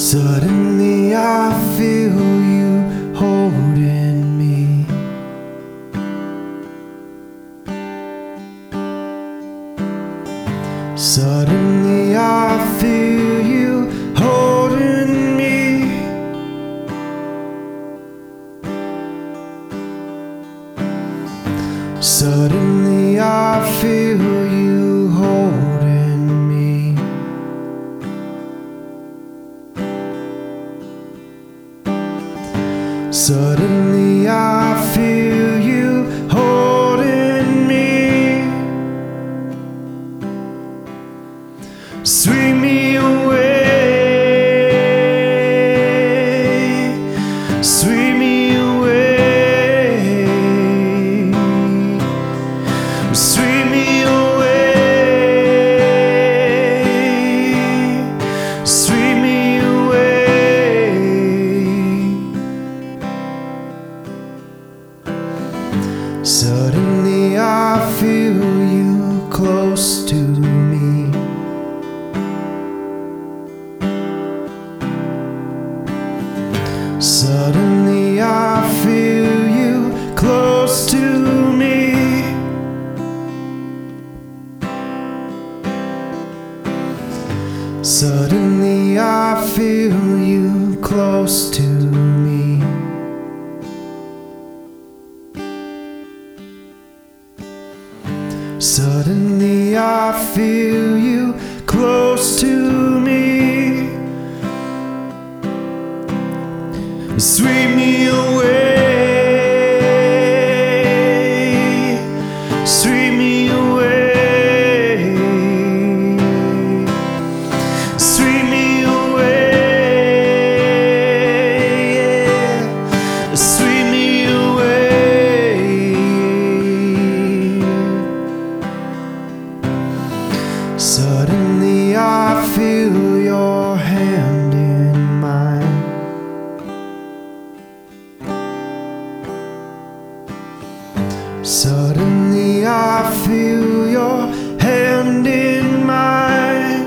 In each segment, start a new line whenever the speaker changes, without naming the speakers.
Suddenly I feel you holding me. Suddenly I feel you holding me. Suddenly I feel you holding me. Suddenly I feel you holding me. Sweep me away, sweep me away, sweep me away, sweep me away. Suddenly I feel you close to me. Suddenly I feel you close to me. Suddenly I feel you close to me. Suddenly I feel you close to me. Sweep me away, sweep me away, sweep me away, sweep me away. Suddenly I feel your hand in mine. Suddenly I feel your hand in mine.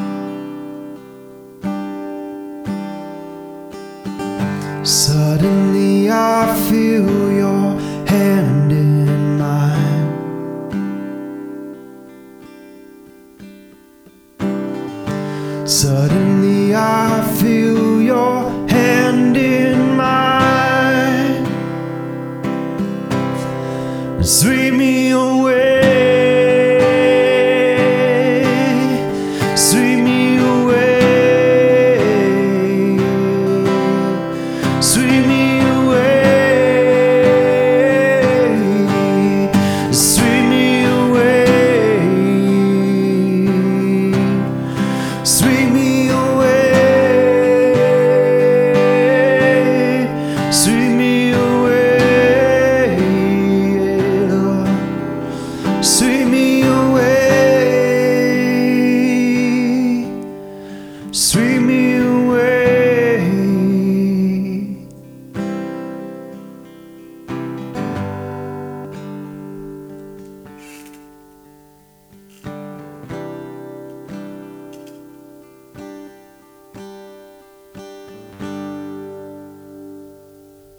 Suddenly